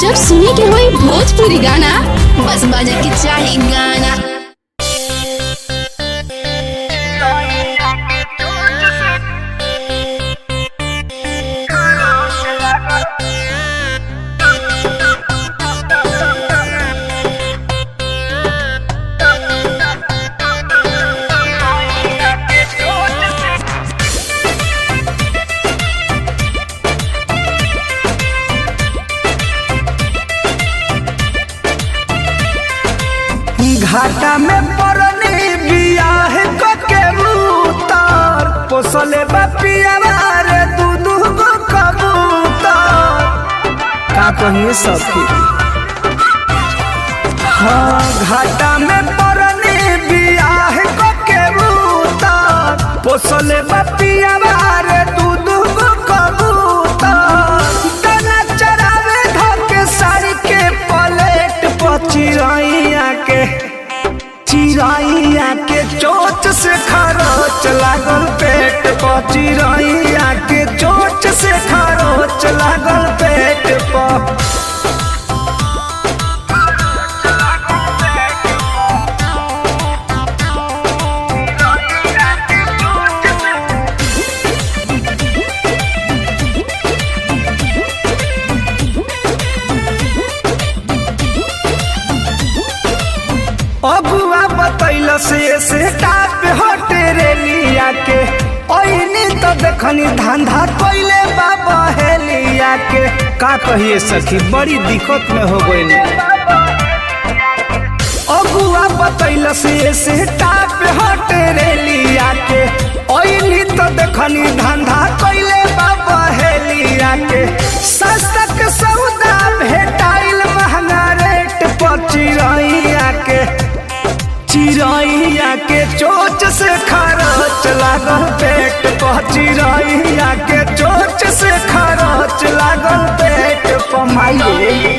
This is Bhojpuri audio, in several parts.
जब सुने के होई भोजपुरी गाना बस बजे के चाही गाना। घाटा में परनी बियाह के मुतार पोसले बापिया रे दूधू को कबूतर का कहिए सबकी। हाँ घाटा में परनी बियाह के मुतार पोसले बापिया रे दूधू को कबूतर तना चरावे धोके साड़ी के पलेट पचिरैया के चिरैया के चोट से खरोच लागल पेट पर चिरैया के चोट से खरोच लागल पेट पर। अगुआ बतैल से टाप हटे रे लिया के ओइनी तो देखनी धंधा कोइले बाबा हेलिया के का कहिए सखी बड़ी दिक्कत में हो गइल। अगुआ बतैल से टाप हटे रे लिया के ओइनी तो देखनी धंधा कोइले बाबा हेलिया के सस्ता के सौदा भेटाइल महंगा रेट पर चिरैया के चिरैया के चोच से खरोच लागल पेट पर चिरैया के चोच से खरोच लागल पेट पर माये।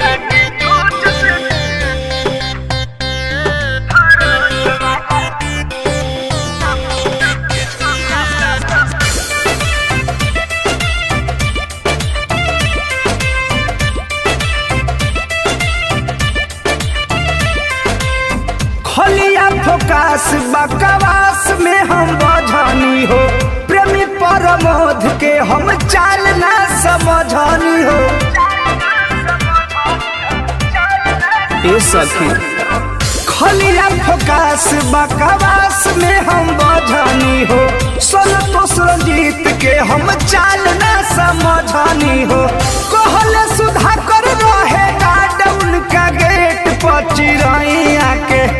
खोलिया फोकास बकवास में हम बझानी हो प्रेमी परमोध के हम चाल ना समझानी हो। ए सखी खोलिया फोकास बकवास में हम बझानी हो संतोष रंजीत के हम चाल ना समझानी हो। कहले सुधा कर रहे गार्ड उनका गेट पर चिरैया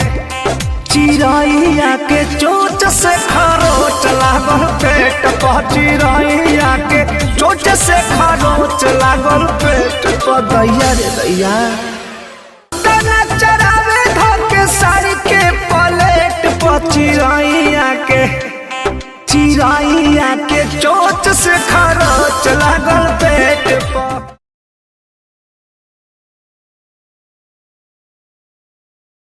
के चोट से खरोच लागल पेट पर चिरैया के चोट से खरोच लागल पेट पर। दैया रे दैया तना चरावे धोके साड़ी के पलेट पर चिरैया के चोट से खरोच